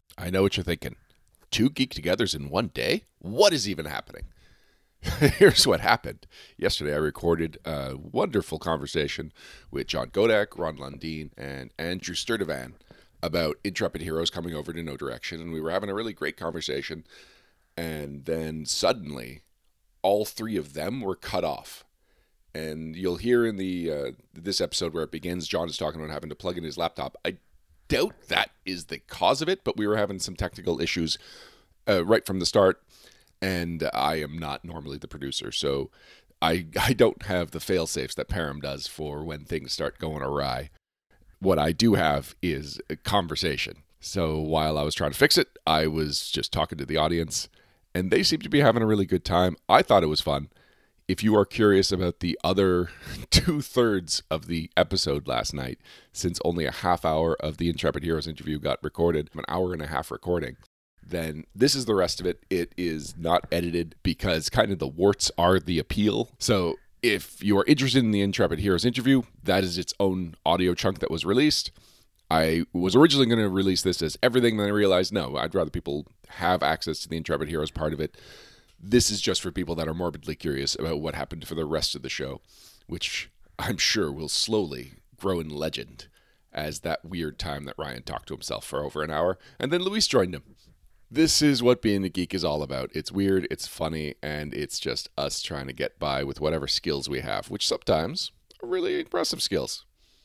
I know what you're thinking. Two geek togethers in one day? What is even happening? Here's what happened. Yesterday, I recorded a wonderful conversation with John Godak, Ron Lundeen, and Andrew Sturtevant about Intrepid Heroes coming over to No Direction. And we were having a really great conversation. And then suddenly, all three of them were cut off. And you'll hear in the this episode where it begins, John is talking about having to plug in his laptop. I doubt that is the cause of it, but we were having some technical issues right from the start. And I am not normally the producer, so I don't have the fail-safes that Param does for when things start going awry. What I do have is a conversation. So while I was trying to fix it, I was just talking to the audience, and they seemed to be having a really good time. I thought it was fun. If you are curious about the other 2/3 of the episode last night, since only a half hour of the Intrepid Heroes interview got recorded, an hour and a half recording, then this is the rest of it. It is not edited because kind of the warts are the appeal. So if you are interested in the Intrepid Heroes interview, that is its own audio chunk that was released. I was originally going to release this as everything, then I realized, no, I'd rather people have access to the Intrepid Heroes part of it. This is just for people that are morbidly curious about what happened for the rest of the show, which I'm sure will slowly grow in legend as that weird time that Ryan talked to himself for over an hour, and then Luis joined him. This is what being a geek is all about. It's weird, it's funny, and it's just us trying to get by with whatever skills we have, which sometimes are really impressive skills.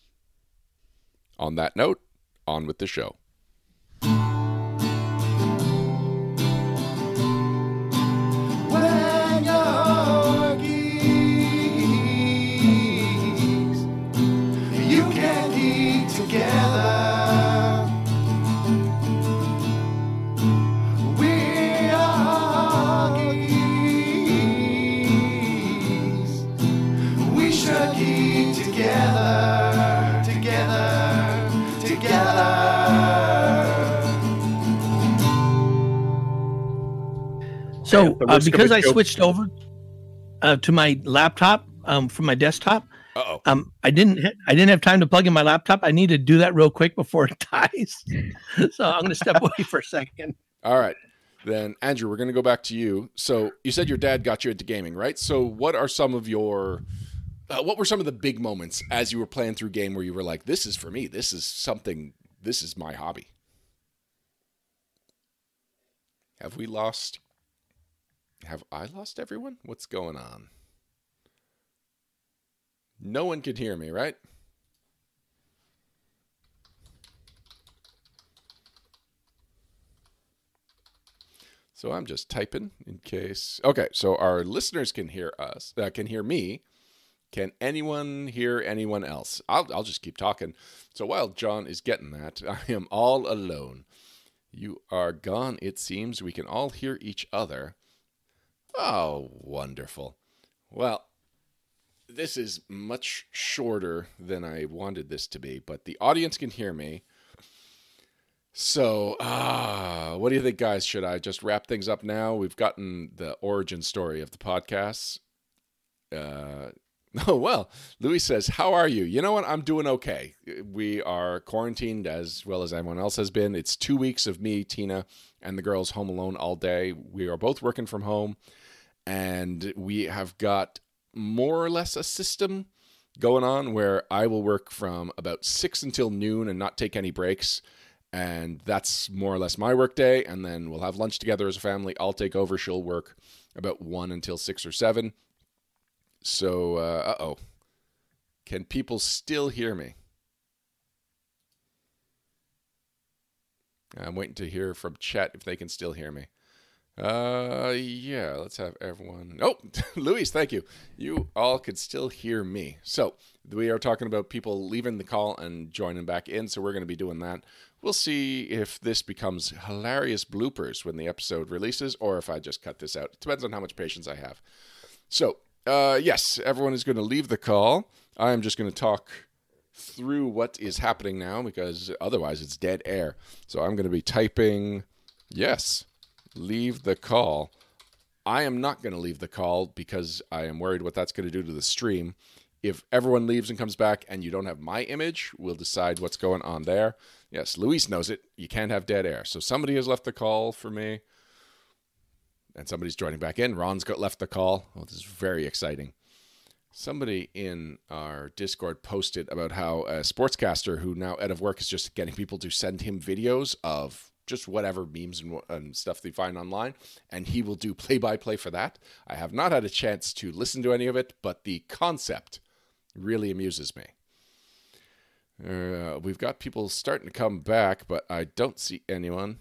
On that note, on with the show. When you're geeks, you can geek together. So because I switched over to my laptop from my desktop, I didn't have time to plug in my laptop. I need to do that real quick before it dies. So I'm going to step away for a second. All right. Then, Andrew, we're going to go back to you. So you said your dad got you into gaming, right? So what are some of your... what were some of the big moments as you were playing through game where you were like, this is for me, this is my hobby? Have I lost everyone? What's going on? No one can hear me, right? So I'm just typing in case. Okay, so our listeners can hear us, can hear me. Can anyone hear anyone else? I'll just keep talking. So while John is getting that, I am all alone. You are gone, it seems. We can all hear each other. Oh, wonderful. Well, this is much shorter than I wanted this to be, but the audience can hear me. So, what do you think, guys? Should I just wrap things up now? We've gotten the origin story of the podcasts. Oh, well, Louis says, how are you? You know what? I'm doing okay. We are quarantined as well as everyone else has been. It's 2 weeks of me, Tina, and the girls home alone all day. We are both working from home, and we have got more or less a system going on where I will work from about 6 until noon and not take any breaks. And that's more or less my work day. And then we'll have lunch together as a family. I'll take over. She'll work about 1 until 6 or 7. So, can people still hear me? I'm waiting to hear from chat if they can still hear me. Yeah, let's have everyone. Oh, Luis, thank you. You all could still hear me. So we are talking about people leaving the call and joining back in. So we're going to be doing that. We'll see if this becomes hilarious bloopers when the episode releases, or if I just cut this out. It depends on how much patience I have. So, yes, everyone is going to leave the call. I am just going to talk through what is happening now, because otherwise it's dead air. So I'm going to be typing, yes, leave the call. I am not going to leave the call because I am worried what that's going to do to the stream. If everyone leaves and comes back and you don't have my image, we'll decide what's going on there. Yes, Luis knows it. You can't have dead air. So somebody has left the call for me. And somebody's joining back in. Ron's left the call. Oh, this is very exciting. Somebody in our Discord posted about how a sportscaster who now out of work is just getting people to send him videos of just whatever memes and stuff they find online, and he will do play-by-play for that. I have not had a chance to listen to any of it, but the concept really amuses me. We've got people starting to come back, but I don't see anyone.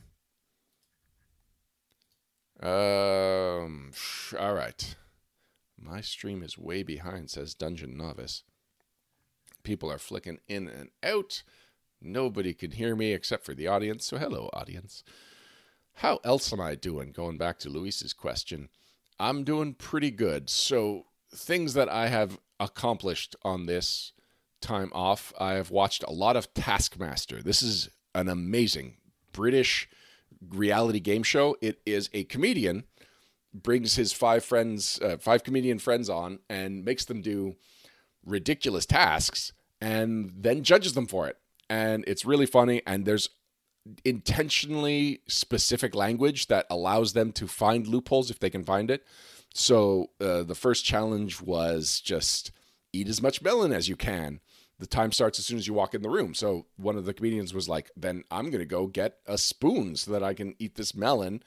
All right. My stream is way behind, says Dungeon Novice. People are flicking in and out. Nobody can hear me except for the audience. So hello, audience. How else am I doing? Going back to Luis's question. I'm doing pretty good. So things that I have accomplished on this time off, I have watched a lot of Taskmaster. This is an amazing British reality game show. It is a comedian brings his five comedian friends on and makes them do ridiculous tasks and then judges them for it. And it's really funny. And there's intentionally specific language that allows them to find loopholes if they can find it. So the first challenge was just eat as much melon as you can. The time starts as soon as you walk in the room. So one of the comedians was like, then I'm going to go get a spoon so that I can eat this melon,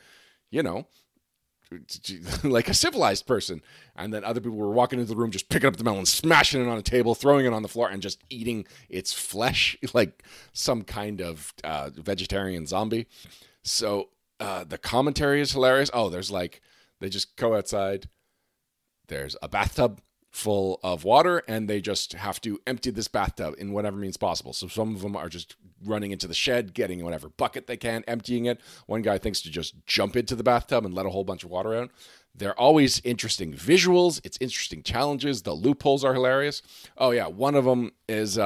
like a civilized person. And then other people were walking into the room, just picking up the melon, smashing it on a table, throwing it on the floor, and just eating its flesh like some kind of vegetarian zombie. So the commentary is hilarious. Oh, they just go outside. There's a bathtub full of water, and they just have to empty this bathtub in whatever means possible. So some of them are just running into the shed, getting whatever bucket they can, emptying it. One guy thinks to just jump into the bathtub and let a whole bunch of water out. They're always interesting visuals. It's interesting challenges. The loopholes are hilarious. Oh yeah, one of them is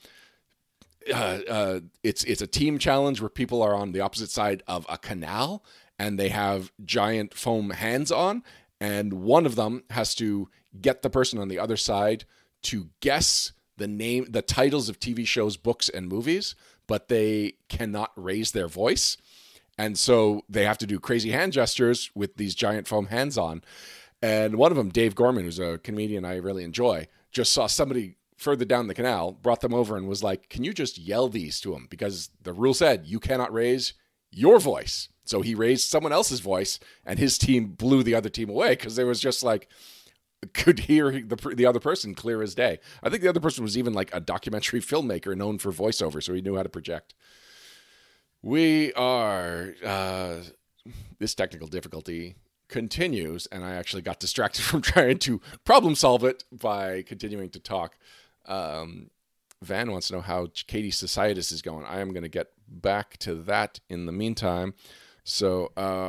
it's a team challenge where people are on the opposite side of a canal and they have giant foam hands on, and one of them has to get the person on the other side to guess the titles of TV shows, books, and movies, but they cannot raise their voice. And so they have to do crazy hand gestures with these giant foam hands on. And one of them, Dave Gorman, who's a comedian I really enjoy, just saw somebody further down the canal, brought them over and was like, can you just yell these to them? Because the rule said you cannot raise your voice. So he raised someone else's voice, and his team blew the other team away because there was just like, could hear the other person clear as day. I think the other person was even like a documentary filmmaker known for voiceover, so he knew how to project. We are, this technical difficulty continues, and I actually got distracted from trying to problem solve it by continuing to talk. Van wants to know how Katie Societas is going. I am going to get back to that in the meantime. So,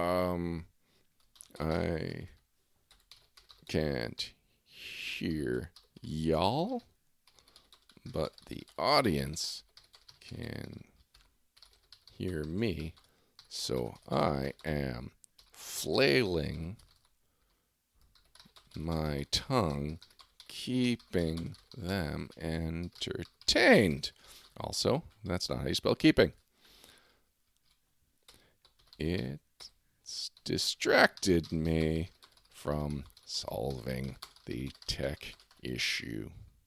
I can't hear y'all, but the audience can hear me, so I am flailing my tongue, keeping them entertained. Also, that's not how you spell keeping. It's distracted me from solving the tech issue.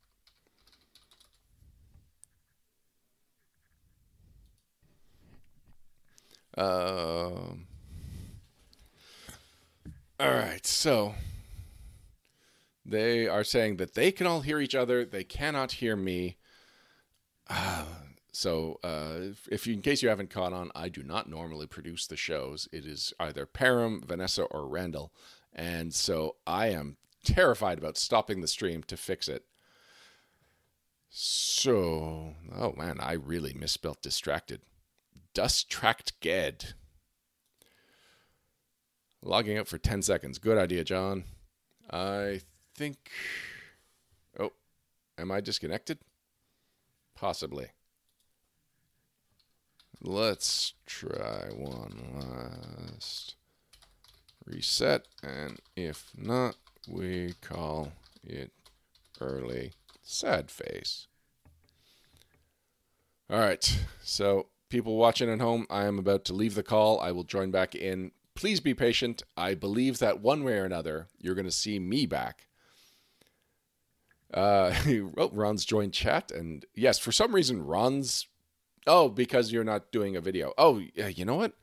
All right, so they are saying that they can all hear each other. They cannot hear me. So in case you haven't caught on, I do not normally produce the shows. It is either Param, Vanessa, or Randall. And so I am terrified about stopping the stream to fix it. So, oh man, I really misspelled distracted. Distracted. Logging out for 10 seconds. Good idea, John. I think... Oh, am I disconnected? Possibly. Let's try one last reset, and if not, we call it early sad face. All right, so people watching at home, I am about to leave the call. I will join back in. Please be patient. I believe that one way or another, you're going to see me back. Ron's joined chat. And yes, for some reason, Ron's... Oh, because you're not doing a video. Oh, you know what?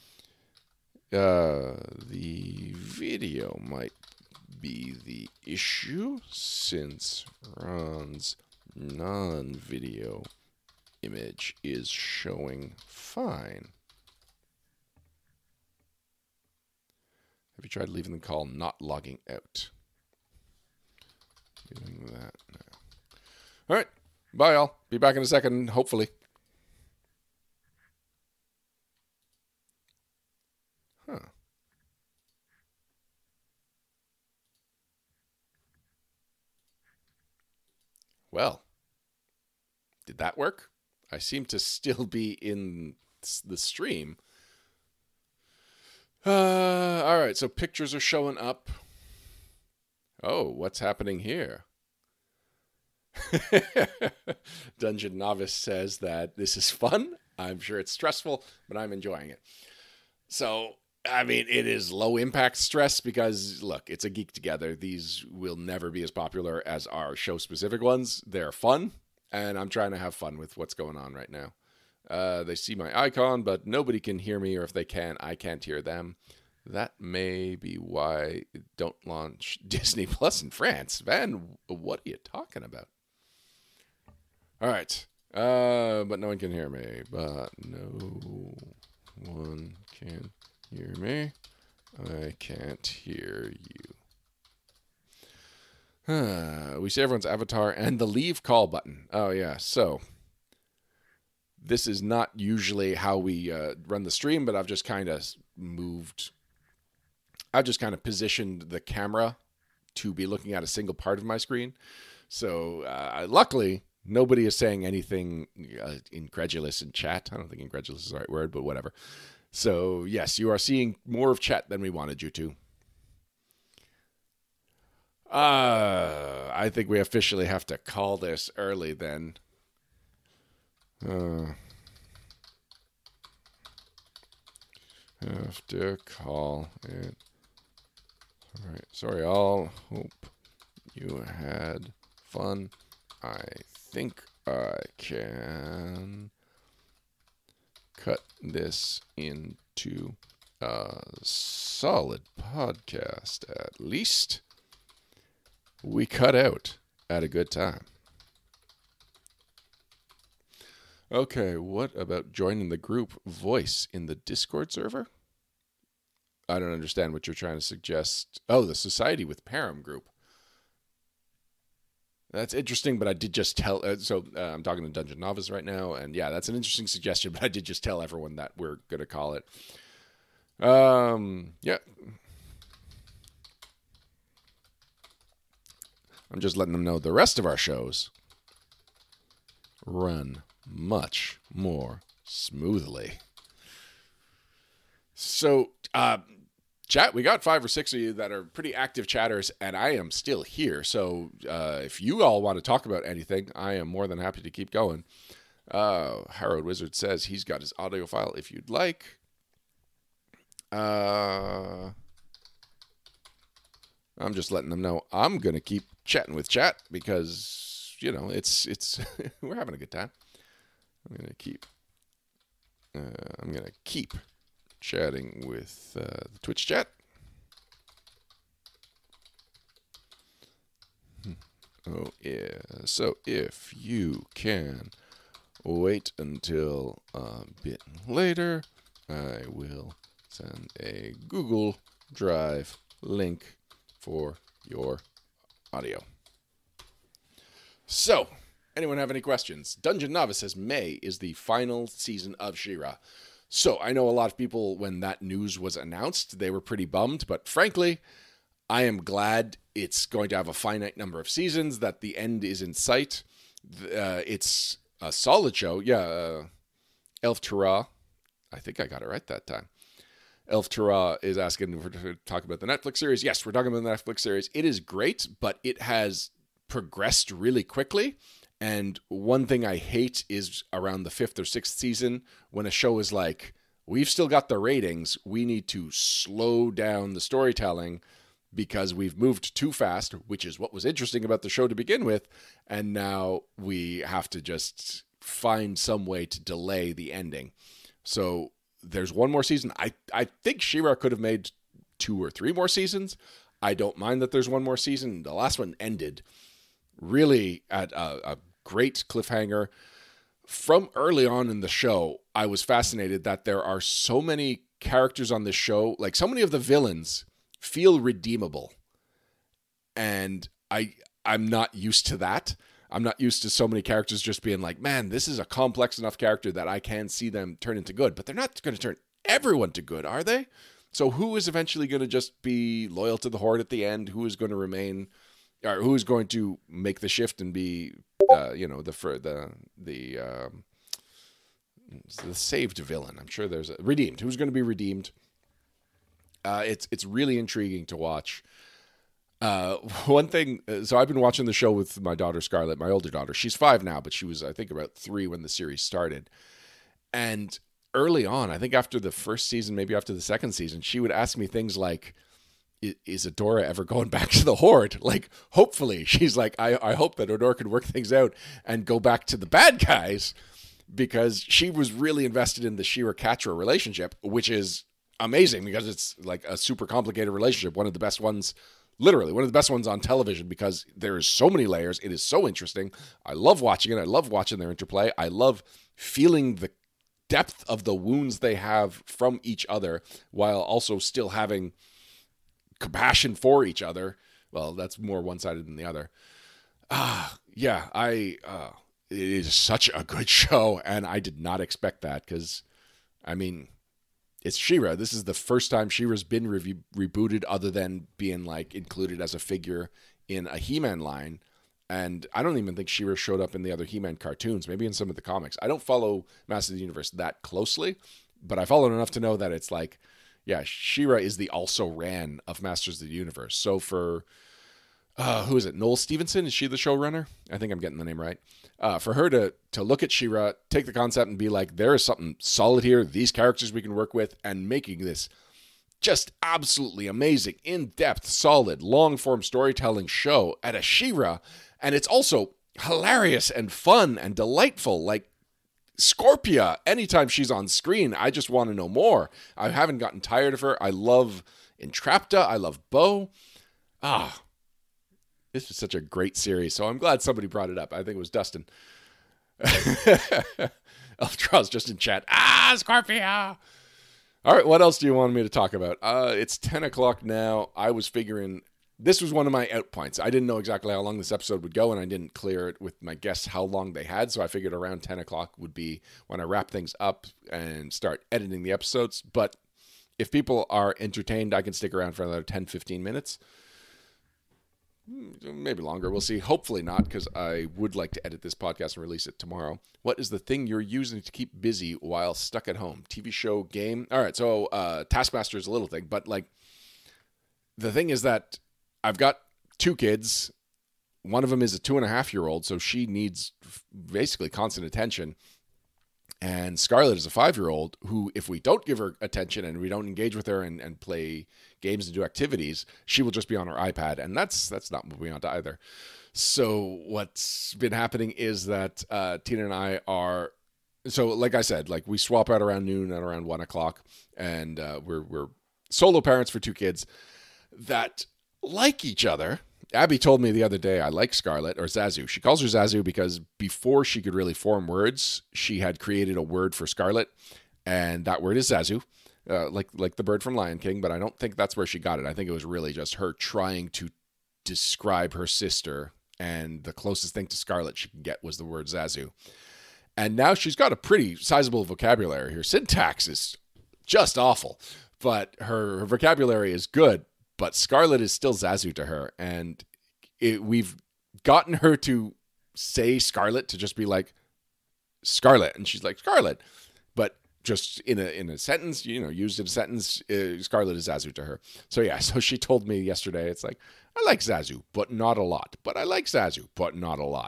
The video might be the issue since Ron's non-video image is showing fine. Have you tried leaving the call not logging out? Doing that now. All right. Bye, all. Be back in a second, hopefully. Huh. Well, did that work? I seem to still be in the stream. All right, so pictures are showing up. Oh, what's happening here? Dungeon Novice says that this is fun. I'm sure it's stressful, but I'm enjoying it. So, I mean, it is low impact stress because, look, it's a Geek Together. These will never be as popular as our show specific ones. They're fun, and I'm trying to have fun with what's going on right now. They see my icon, but nobody can hear me, or if they can, I can't hear them. That may be why don't launch Disney Plus in France. Van, what are you talking about? All right. But no one can hear me. But no one can hear me. I can't hear you. We see everyone's avatar and the leave call button. Oh, yeah. So this is not usually how we run the stream, but I've just kind of positioned the camera to be looking at a single part of my screen. So luckily, nobody is saying anything incredulous in chat. I don't think incredulous is the right word, but whatever. So yes, you are seeing more of chat than we wanted you to. I think we officially have to call this early then. Have to call it. All right. Sorry, all. Hope you had fun. I think I can cut this into a solid podcast at least. We cut out at a good time. Okay, what about joining the group voice in the Discord server? I don't understand what you're trying to suggest. Oh, the Society with Param group. That's interesting, but I did just tell... I'm talking to Dungeon Novice right now, and yeah, that's an interesting suggestion, but I did just tell everyone that we're going to call it. Yeah. I'm just letting them know the rest of our shows run much more smoothly. So, chat, we got 5 or 6 of you that are pretty active chatters, and I am still here. So, if you all want to talk about anything, I am more than happy to keep going. Harold Wizard says he's got his audio file if you'd like. I'm just letting them know I'm going to keep chatting with chat because, you know, it's we're having a good time. I'm going to keep chatting with the Twitch chat. Oh, yeah. So if you can wait until a bit later, I will send a Google Drive link for your audio. So, anyone have any questions? Dungeon Novice says May is the final season of She-Ra. So, I know a lot of people, when that news was announced, they were pretty bummed, but frankly, I am glad it's going to have a finite number of seasons, that the end is in sight. It's a solid show. Yeah, Elf Tara, I think I got it right that time. Elf Tara is asking to talk about the Netflix series. Yes, we're talking about the Netflix series. It is great, but it has progressed really quickly. And one thing I hate is around the 5th or 6th season when a show is like, we've still got the ratings, we need to slow down the storytelling because we've moved too fast, which is what was interesting about the show to begin with, and now we have to just find some way to delay the ending. So there's one more season. I think She-Ra could have made 2 or 3 more seasons. I don't mind that there's one more season. The last one ended really at a great cliffhanger. From early on in the show, I was fascinated that there are so many characters on this show, like so many of the villains feel redeemable. And I'm not used to that. I'm not used to so many characters just being like, man, this is a complex enough character that I can see them turn into good. But they're not going to turn everyone to good, are they? So who is eventually going to just be loyal to the Horde at the end? Who is going to remain, or who is going to make the shift and be, the saved villain? I'm sure there's a redeemed. Who's going to be redeemed? It's really intriguing to watch. One thing, so I've been watching the show with my daughter Scarlett, my older daughter. She's 5 now, but she was, I think, about 3 when the series started. And early on, I think after the first season, maybe after the second season, she would ask me things like, is Adora ever going back to the Horde? Like, hopefully. She's like, I hope that Adora could work things out and go back to the bad guys, because she was really invested in the She-Ra Catra relationship, which is amazing because it's like a super complicated relationship. One of the best ones, literally one of the best ones on television, because there is so many layers. It is so interesting. I love watching it. I love watching their interplay. I love feeling the depth of the wounds they have from each other while also still having compassion for each other. Well, that's more one-sided than the other. It is such a good show, and I did not expect that because, I mean, it's She-Ra. This is the first time She-Ra's been rebooted other than being like included as a figure in a He-Man line. And I don't even think She-Ra showed up in the other He-Man cartoons, maybe in some of the comics. I don't follow Masters of the Universe that closely, but I follow enough to know that it's like, yeah, She-Ra is the also-ran of Masters of the Universe. So for, who is it, Noel Stevenson? Is she the showrunner? I think I'm getting the name right. For her to look at She-Ra, take the concept and be like, there is something solid here, these characters we can work with, and making this just absolutely amazing, in-depth, solid, long-form storytelling show at a She-Ra. And it's also hilarious and fun and delightful. Like Scorpia, anytime she's on screen, I just want to know more. I haven't gotten tired of her. I love Entrapta. I love Bo. This was such a great series. So I'm glad somebody brought it up. I think it was Dustin. Elftrow's just in chat. Scorpia. All right, what else do you want me to talk about? It's 10 o'clock now. I was figuring this was one of my out points. I didn't know exactly how long this episode would go, and I didn't clear it with my guests how long they had, so I figured around 10 o'clock would be when I wrap things up and start editing the episodes. But if people are entertained, I can stick around for another 10, 15 minutes. Maybe longer. We'll see. Hopefully not, because I would like to edit this podcast and release it tomorrow. What is the thing you're using to keep busy while stuck at home? TV show, game? All right, so Taskmaster is a little thing, but like the thing is that I've got 2 kids. One of them is a 2.5-year-old, so she needs basically constant attention. And Scarlett is a 5-year-old who, if we don't give her attention and we don't engage with her and play games and do activities, she will just be on her iPad. And that's not what we want either. So what's been happening is that Tina and I are, so like I said, like we swap out around noon and around 1 o'clock. And we're solo parents for 2 kids that like each other. Abby told me the other day I like Scarlett, or Zazu. She calls her Zazu because before she could really form words, she had created a word for Scarlett, and that word is Zazu, like the bird from Lion King, but I don't think that's where she got it. I think it was really just her trying to describe her sister, and the closest thing to Scarlett she could get was the word Zazu. And now she's got a pretty sizable vocabulary. Her syntax is just awful, but her vocabulary is good. But Scarlett is still Zazu to her, and we've gotten her to say Scarlett to just be like Scarlett, and she's like Scarlett, but just in a sentence, used in a sentence, Scarlett is Zazu to her. So yeah, so she told me yesterday, it's like I like Zazu, but not a lot. But I like Zazu, but not a lot.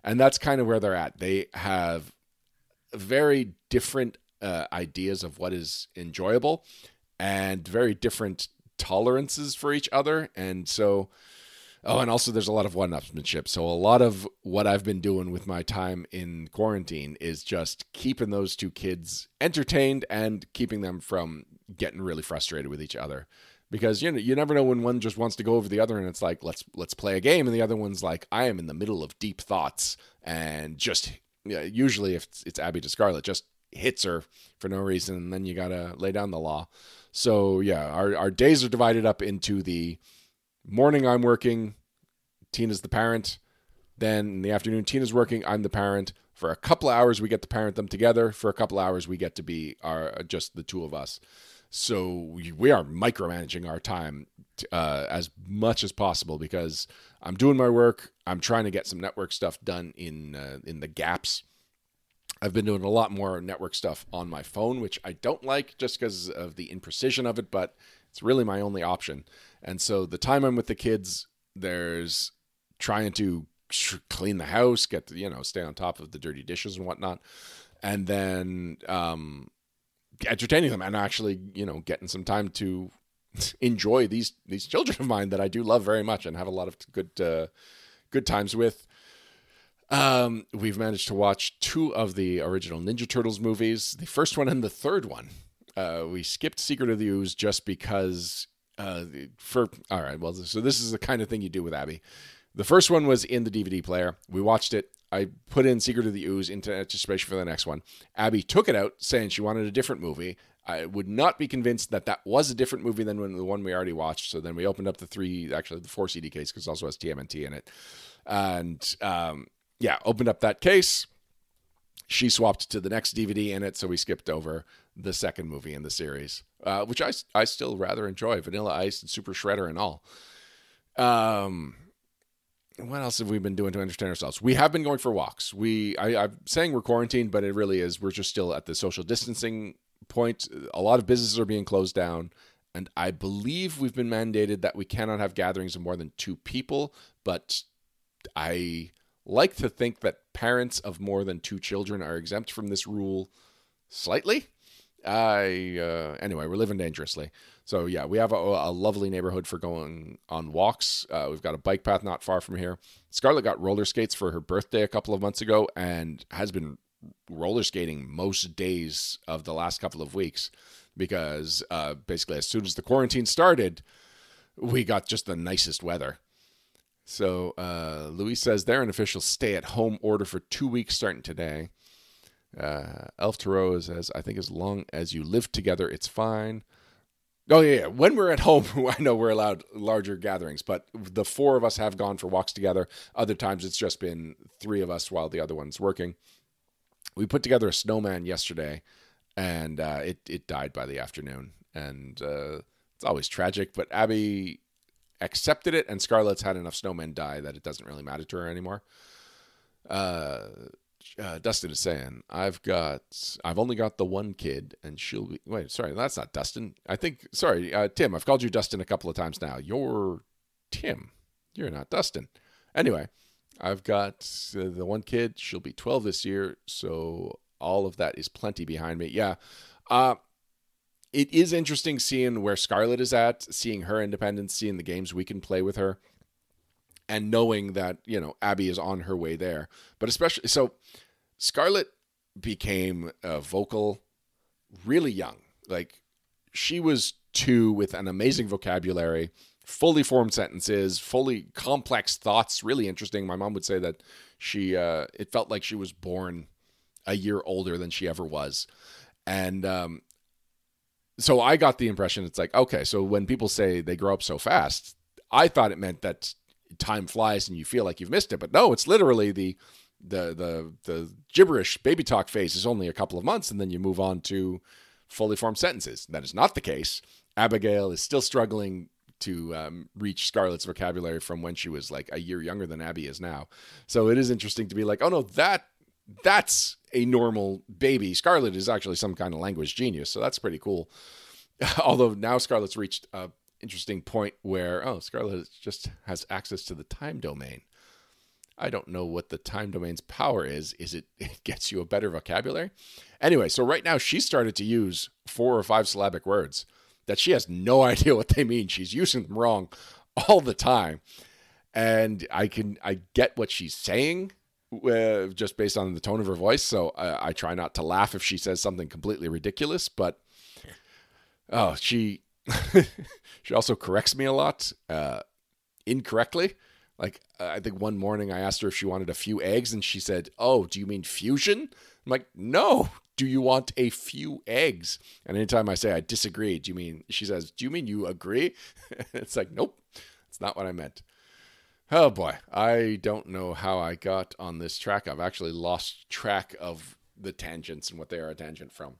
And that's kind of where they're at. They have very different ideas of what is enjoyable and very different tolerances for each other. And so, and also there's a lot of one-upsmanship. So a lot of what I've been doing with my time in quarantine is just keeping those two kids entertained and keeping them from getting really frustrated with each other. Because you never know when one just wants to go over the other and it's like, let's play a game. And the other one's like, I am in the middle of deep thoughts, and just usually if it's Abby to Scarlett, just hits her for no reason. And then you got to lay down the law. So yeah, our days are divided up into the morning I'm working, Tina's the parent. Then in the afternoon, Tina's working, I'm the parent. For a couple of hours, we get to parent them together. For a couple of hours, we get to be just the two of us. So we are micromanaging our time as much as possible because I'm doing my work. I'm trying to get some network stuff done in the gaps. I've been doing a lot more network stuff on my phone, which I don't like just because of the imprecision of it, but it's really my only option. And so the time I'm with the kids, there's trying to clean the house, get to, stay on top of the dirty dishes and whatnot. And then entertaining them and actually, getting some time to enjoy these children of mine that I do love very much and have a lot of good times with. We've managed to watch 2 of the original Ninja Turtles movies, the first one and the third one. We skipped Secret of the Ooze just because all right, well, so this is the kind of thing you do with Abby. The first one was in the DVD player. We watched it. I put in Secret of the Ooze into anticipation for the next one. Abby took it out, saying she wanted a different movie. I would not be convinced that was a different movie than the one we already watched. So then we opened up the 4 CD case because it also has TMNT in it. And opened up that case. She swapped to the next DVD in it, so we skipped over the second movie in the series, which I still rather enjoy, Vanilla Ice and Super Shredder and all. What else have we been doing to entertain ourselves? We have been going for walks. I'm saying we're quarantined, but it really is. We're just still at the social distancing point. A lot of businesses are being closed down, and I believe we've been mandated that we cannot have gatherings of more than 2 people, but I like to think that parents of more than 2 children are exempt from this rule slightly. Anyway, we're living dangerously. So yeah, we have a lovely neighborhood for going on walks. We've got a bike path not far from here. Scarlett got roller skates for her birthday a couple of months ago and has been roller skating most days of the last couple of weeks because basically as soon as the quarantine started, we got just the nicest weather. So Louis says they're an official stay-at-home order for 2 weeks starting today. Elf Tarot says, I think as long as you live together, it's fine. Oh, yeah. When we're at home, I know we're allowed larger gatherings, but the 4 of us have gone for walks together. Other times it's just been 3 of us while the other one's working. We put together a snowman yesterday, and it died by the afternoon. And it's always tragic, but Abby accepted it, and Scarlett's had enough snowmen die that it doesn't really matter to her anymore. Dustin is saying, I've only got the one kid, and she'll be... Wait, sorry, that's not Dustin. Tim. I've called you Dustin a couple of times now. You're Tim. You're not Dustin. Anyway, I've got the one kid. She'll be 12 this year, so all of that is plenty behind me. Yeah. It is interesting seeing where Scarlett is at, seeing her independence, seeing the games we can play with her, and knowing that, Abby is on her way there. But especially, so Scarlett became vocal really young. Like, she was 2 with an amazing vocabulary, fully formed sentences, fully complex thoughts, really interesting. My mom would say that it felt like she was born a year older than she ever was. And so I got the impression it's like, okay, so when people say they grow up so fast, I thought it meant that time flies and you feel like you've missed it. But no, it's literally the gibberish baby talk phase is only a couple of months, and then you move on to fully formed sentences. That is not the case. Abigail is still struggling to reach Scarlett's vocabulary from when she was like a year younger than Abby is now. So it is interesting to be like, oh no, that's a normal baby. Scarlett is actually some kind of language genius, so that's pretty cool. Although now Scarlett's reached a interesting point where, Scarlett just has access to the time domain. I don't know what the time domain's power is. It gets you a better vocabulary? Anyway, so right now she started to use 4 or 5 syllabic words that she has no idea what they mean. She's using them wrong all the time. And I get what she's saying just based on the tone of her voice. So I try not to laugh if she says something completely ridiculous, but she also corrects me a lot incorrectly. Like I think one morning I asked her if she wanted a few eggs and she said, "Oh, do you mean fusion?" I'm like, "No. Do you want a few eggs?" And anytime I say I disagree, she says, "Do you mean you agree?" It's like, nope, that's not what I meant. Oh boy, I don't know how I got on this track. I've actually lost track of the tangents and what they are a tangent from.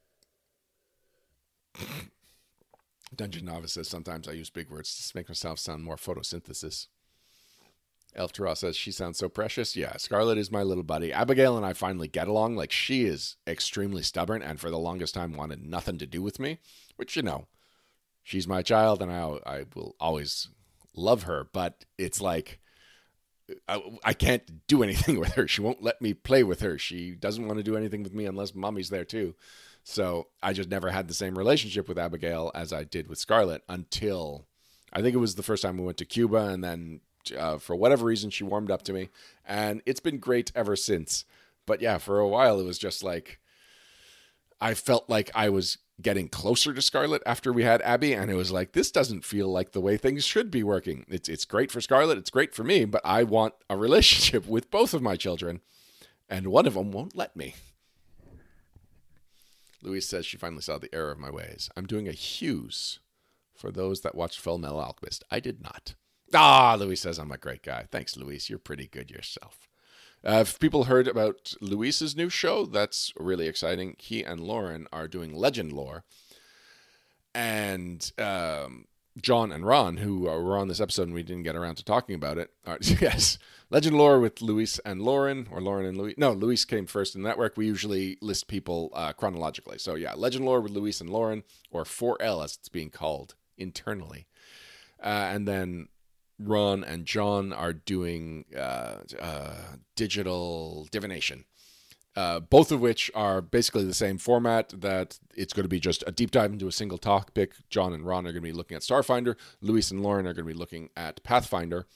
Dungeon Novice says, sometimes I use big words to make myself sound more photosynthesis. Elf Tara says, she sounds so precious. Yeah, Scarlett is my little buddy. Abigail and I finally get along. Like, she is extremely stubborn and for the longest time wanted nothing to do with me, which, she's my child and I will always love her, but it's like I can't do anything with her. She won't let me play with her. She doesn't want to do anything with me unless mommy's there too. So I just never had the same relationship with Abigail as I did with Scarlett until I think it was the first time we went to Cuba, and then for whatever reason she warmed up to me, and it's been great ever since. But yeah, for a while it was just like I felt like I was getting closer to Scarlett after we had Abby, and it was like, this doesn't feel like the way things should be working. It's great for Scarlett, it's great for me, but I want a relationship with both of my children, and one of them won't let me. Louise says she finally saw the error of my ways. I'm doing a Hughes for those that watched Fullmetal Alchemist. I did not. Louise says I'm a great guy. Thanks, Louise. You're pretty good yourself. If people heard about Luis's new show, that's really exciting. He and Lauren are doing Legend Lore. And John and Ron, who were on this episode and we didn't get around to talking about it. Yes, Legend Lore with Luis and Lauren, or Lauren and Luis. No, Luis came first in the network. We usually list people chronologically. So yeah, Legend Lore with Luis and Lauren, or 4L as it's being called internally. And then Ron and John are doing digital divination, both of which are basically the same format, that it's going to be just a deep dive into a single topic. John and Ron are going to be looking at Starfinder. Luis and Lauren are going to be looking at Pathfinder.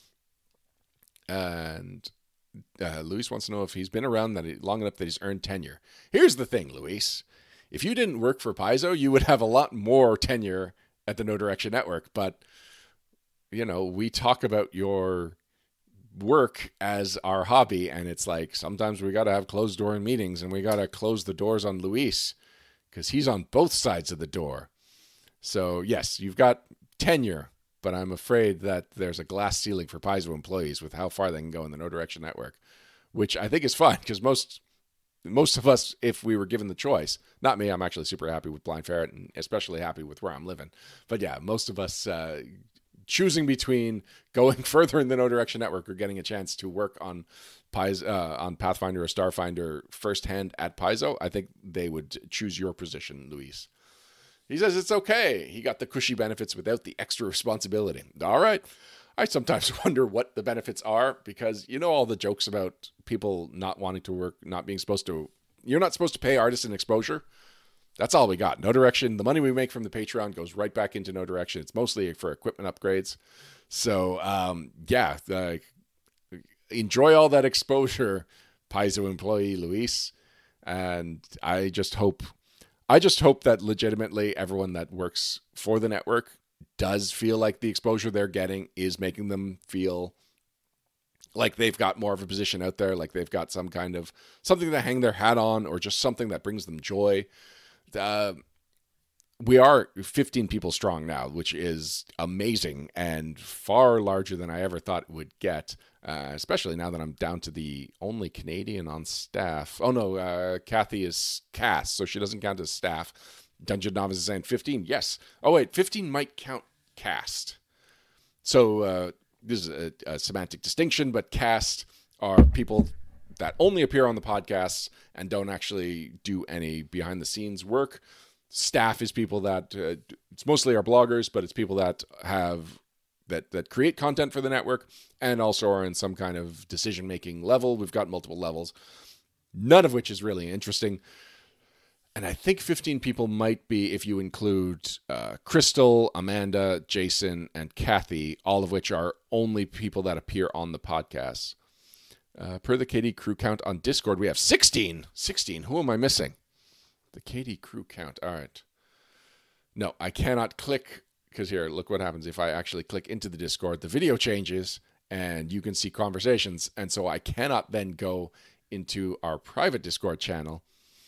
And Luis wants to know if he's been around long enough that he's earned tenure. Here's the thing, Luis. If you didn't work for Paizo, you would have a lot more tenure at the No Direction Network, but we talk about your work as our hobby, and it's like sometimes we got to have closed door meetings, and we got to close the doors on Luis because he's on both sides of the door. So yes, you've got tenure, but I'm afraid that there's a glass ceiling for Paizo employees with how far they can go in the No Direction Network, which I think is fine because most of us, if we were given the choice, not me, I'm actually super happy with Blind Ferret and especially happy with where I'm living. But yeah, most of us choosing between going further in the No Direction Network or getting a chance to work on Pathfinder or Starfinder firsthand at Paizo, I think they would choose your position, Luis. He says it's okay. He got the cushy benefits without the extra responsibility. All right. I sometimes wonder what the benefits are, because all the jokes about people not wanting to work, not being supposed to, you're not supposed to pay artists an exposure. That's all we got. No Direction. The money we make from the Patreon goes right back into No Direction. It's mostly for equipment upgrades. So, enjoy all that exposure, Paizo employee Luis. And I just hope that legitimately everyone that works for the network does feel like the exposure they're getting is making them feel like they've got more of a position out there, like they've got some kind of something to hang their hat on, or just something that brings them joy. We are 15 people strong now, which is amazing and far larger than I ever thought it would get, especially now that I'm down to the only Canadian on staff. Oh no, Kathy is cast, so she doesn't count as staff. Dungeon Novice is saying 15. Yes. Oh wait, 15 might count cast. So this is a semantic distinction, but cast are people that only appear on the podcasts and don't actually do any behind the scenes work. Staff is people that it's mostly our bloggers, but it's people that have that create content for the network and also are in some kind of decision-making level. We've got multiple levels, none of which is really interesting. And I think 15 people might be, if you include Crystal, Amanda, Jason, and Kathy, all of which are only people that appear on the podcast. Per the KD crew count on Discord, we have 16. 16. Who am I missing? The KD crew count. All right. No, I cannot click, because here, look what happens. If I actually click into the Discord, the video changes and you can see conversations. And so I cannot then go into our private Discord channel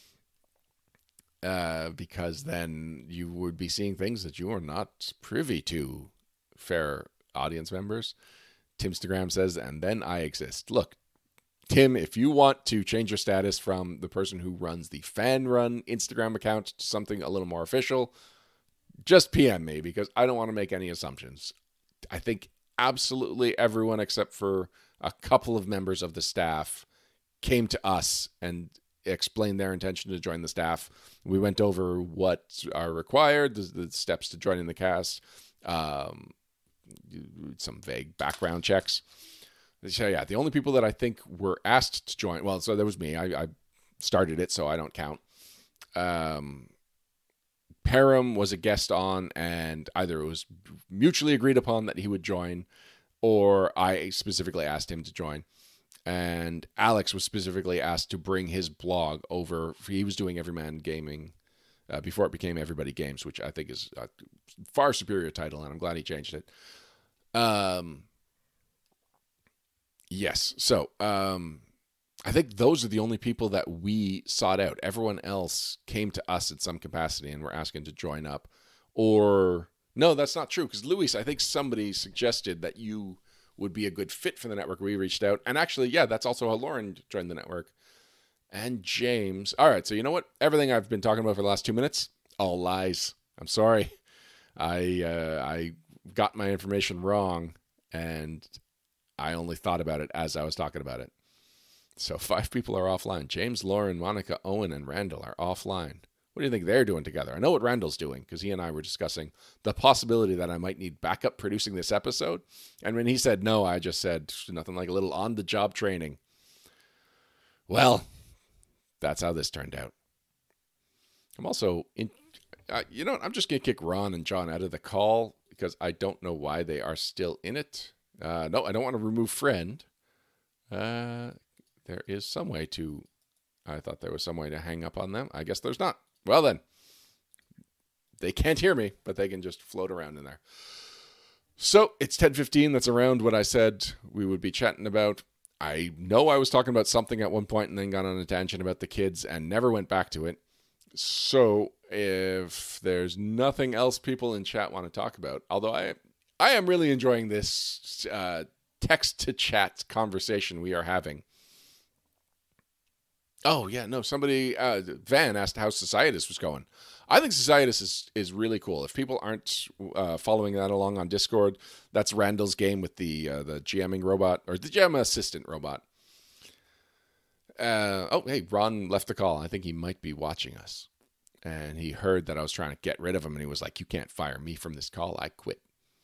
because then you would be seeing things that you are not privy to, fair audience members. Timstagram says, and then I exist. Look, Tim, if you want to change your status from the person who runs the fan-run Instagram account to something a little more official, just PM me, because I don't want to make any assumptions. I think absolutely everyone except for a couple of members of the staff came to us and explained their intention to join the staff. We went over what are required, the steps to joining the cast, some vague background checks. So yeah, the only people that I think were asked to join, well, so there was me. I started it, so I don't count. Param was a guest on, and either it was mutually agreed upon that he would join, or I specifically asked him to join. And Alex was specifically asked to bring his blog over. He was doing Everyman Gaming before it became Everybody Games, which I think is a far superior title, and I'm glad he changed it. Yes, so I think those are the only people that we sought out. Everyone else came to us in some capacity and were asking to join up. Or, no, that's not true, because Luis, I think somebody suggested that you would be a good fit for the network. We reached out. And actually, yeah, that's also how Lauren joined the network. And James. All right, so you know what? Everything I've been talking about for the last 2 minutes, all lies. I'm sorry. I got my information wrong, and I only thought about it as I was talking about it. So 5 people are offline. James, Lauren, Monica, Owen, and Randall are offline. What do you think they're doing together? I know what Randall's doing, because he and I were discussing the possibility that I might need backup producing this episode. And when he said no, I just said nothing like a little on-the-job training. Well, that's how this turned out. I'm also in... you know what? I'm just going to kick Ron and John out of the call, because I don't know why they are still in it. No, I don't want to remove friend. There is some way to... I thought there was some way to hang up on them. I guess there's not. Well then, they can't hear me, but they can just float around in there. So it's 10:15. That's around what I said we would be chatting about. I know I was talking about something at one point and then got on a tangent about the kids and never went back to it. So if there's nothing else people in chat want to talk about, although I am really enjoying this text-to-chat conversation we are having. Oh, yeah, no, somebody, Van asked how Societas was going. I think Societas is really cool. If people aren't following that along on Discord, that's Randall's game with the GMing robot, or the GM assistant robot. Oh, hey, Ron left the call. I think he might be watching us. And he heard that I was trying to get rid of him, and he was like, you can't fire me from this call. I quit.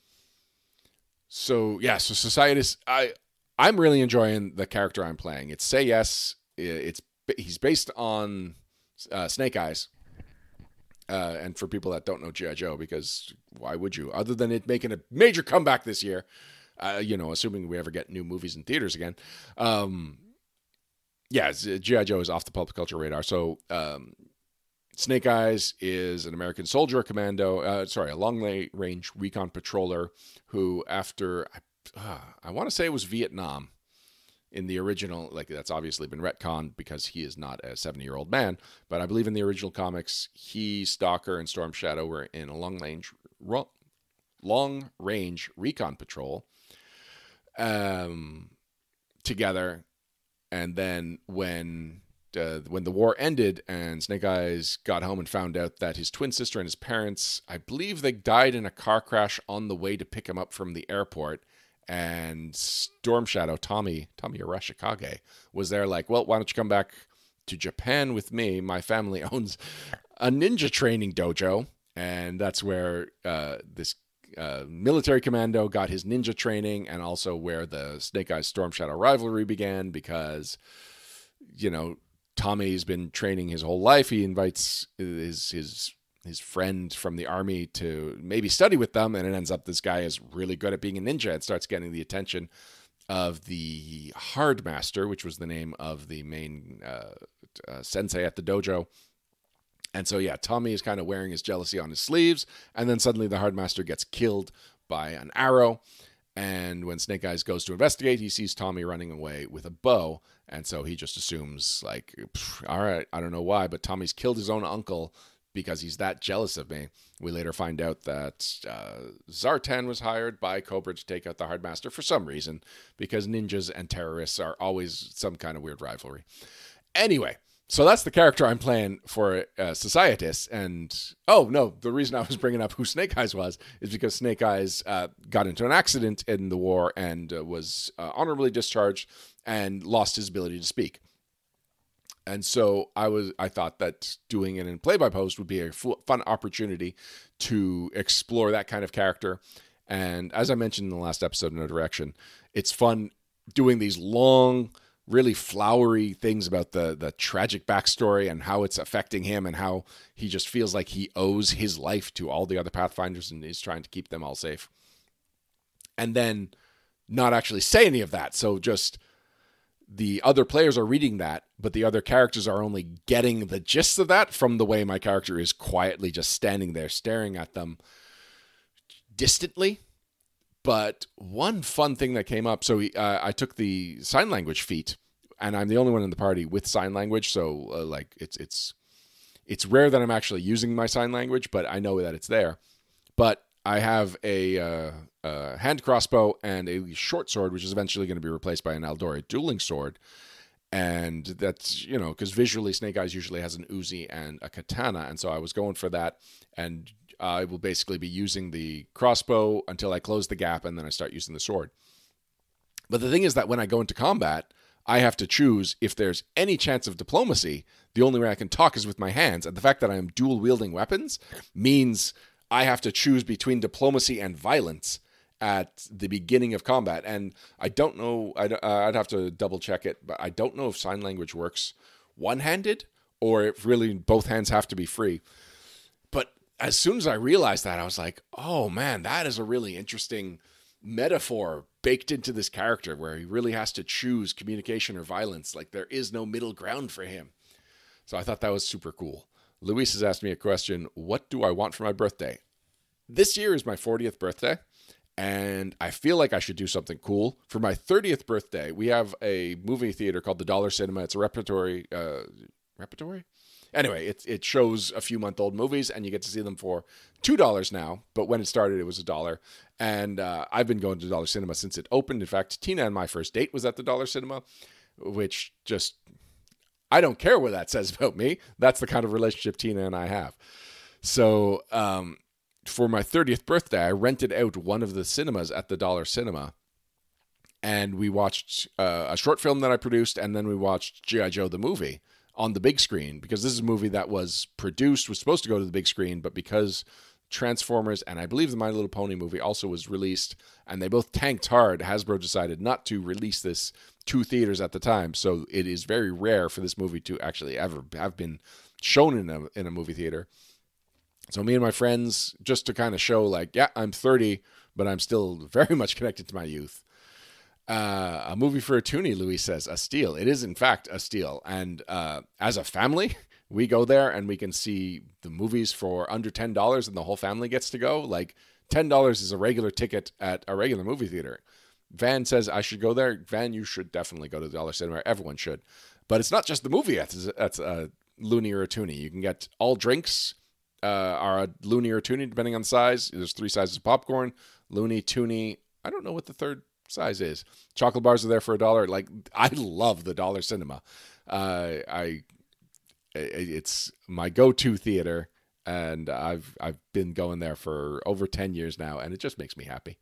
So, yeah, so Societas, I'm really enjoying the character I'm playing. It's Say Yes. He's based on Snake Eyes. And for people that don't know G.I. Joe, because why would you? Other than it making a major comeback this year, assuming we ever get new movies in theaters again. Yeah, G.I. Joe is off the pop culture radar. So Snake Eyes is an American soldier commando, a long-range recon patroller who after, I want to say it was Vietnam, in the original, like that's obviously been retconned because he is not a 70-year-old man, but I believe in the original comics, he, Stalker, and Storm Shadow were in a long-range recon patrol together, and then when the war ended and Snake Eyes got home and found out that his twin sister and his parents, I believe they died in a car crash on the way to pick him up from the airport. And Storm Shadow, Tommy Arashikage, was there like, well, why don't you come back to Japan with me? My family owns a ninja training dojo. And that's where this military commando, got his ninja training, and also where the Snake Eyes Storm Shadow rivalry began, because, you know, Tommy's been training his whole life. He invites his friend from the army to maybe study with them, and it ends up this guy is really good at being a ninja and starts getting the attention of the Hardmaster, which was the name of the main sensei at the dojo. And so, yeah, Tommy is kind of wearing his jealousy on his sleeves, and then suddenly the Hardmaster gets killed by an arrow. And when Snake Eyes goes to investigate, he sees Tommy running away with a bow, and so he just assumes, like, all right, I don't know why, but Tommy's killed his own uncle because he's that jealous of me. We later find out that Zartan was hired by Cobra to take out the Hardmaster for some reason, because ninjas and terrorists are always some kind of weird rivalry. Anyway, so that's the character I'm playing for Societas. And, oh, no, the reason I was bringing up who Snake Eyes was is because Snake Eyes got into an accident in the war and was honorably discharged and lost his ability to speak. And so I thought that doing it in play-by-post would be a fun opportunity to explore that kind of character. And as I mentioned in the last episode, No Direction, it's fun doing these long, really flowery things about the tragic backstory and how it's affecting him and how he just feels like he owes his life to all the other Pathfinders and he's trying to keep them all safe. And then not actually say any of that. So just the other players are reading that, but the other characters are only getting the gist of that from the way my character is quietly just standing there staring at them distantly. But one fun thing that came up, so I took the sign language feat, and I'm the only one in the party with sign language, so like it's rare that I'm actually using my sign language, but I know that it's there. But I have a hand crossbow and a short sword, which is eventually going to be replaced by an Aldori dueling sword. And that's, you know, because visually Snake Eyes usually has an Uzi and a katana, and so I was going for that, and I will basically be using the crossbow until I close the gap, and then I start using the sword. But the thing is that when I go into combat, I have to choose if there's any chance of diplomacy. The only way I can talk is with my hands, and the fact that I am dual-wielding weapons means I have to choose between diplomacy and violence at the beginning of combat. And I don't know, I'd have to double check it, but I don't know if sign language works one-handed or if really both hands have to be free. But as soon as I realized that, I was like, oh man, that is a really interesting metaphor baked into this character where he really has to choose communication or violence. Like there is no middle ground for him. So I thought that was super cool. Luis has asked me a question. What do I want for my birthday? This year is my 40th birthday, and I feel like I should do something cool. For my 30th birthday, we have a movie theater called the Dollar Cinema. It's a repertory? Anyway, it shows a few month-old movies, and you get to see them for $2 now. But when it started, it was $1. And I've been going to Dollar Cinema since it opened. In fact, Tina and my first date was at the Dollar Cinema, which just, I don't care what that says about me. That's the kind of relationship Tina and I have. So for my 30th birthday, I rented out one of the cinemas at the Dollar Cinema. And we watched a short film that I produced, and then we watched G.I. Joe the movie on the big screen, because this is a movie that was supposed to go to the big screen, but because Transformers and I believe the My Little Pony movie also was released, and they both tanked hard, Hasbro decided not to release this to theaters at the time. So it is very rare for this movie to actually ever have been shown in a movie theater. So me and my friends, just to kind of show like, yeah, I'm 30, but I'm still very much connected to my youth. A movie for a toonie, Louis says. A steal. It is, in fact, a steal. And as a family, we go there and we can see the movies for under $10 and the whole family gets to go. Like, $10 is a regular ticket at a regular movie theater. Van says I should go there. Van, you should definitely go to the Dollar Cinema. Everyone should. But it's not just the movie that's a loony or a toonie. You can get all drinks are a loony or a toonie, depending on the size. There's 3 sizes of popcorn. Loony, toonie. I don't know what the third size is. Chocolate bars are there for $1. Like, I love the Dollar Cinema. It's my go-to theater, and I've been going there for over 10 years now, and it just makes me happy.